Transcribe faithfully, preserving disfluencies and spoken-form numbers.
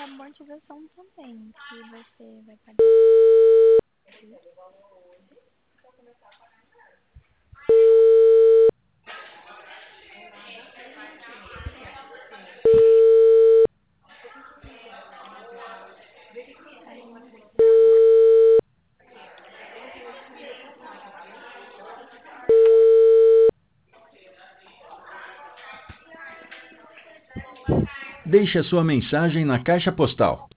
amortização também, que você vai pagar. Deixe a sua mensagem na caixa postal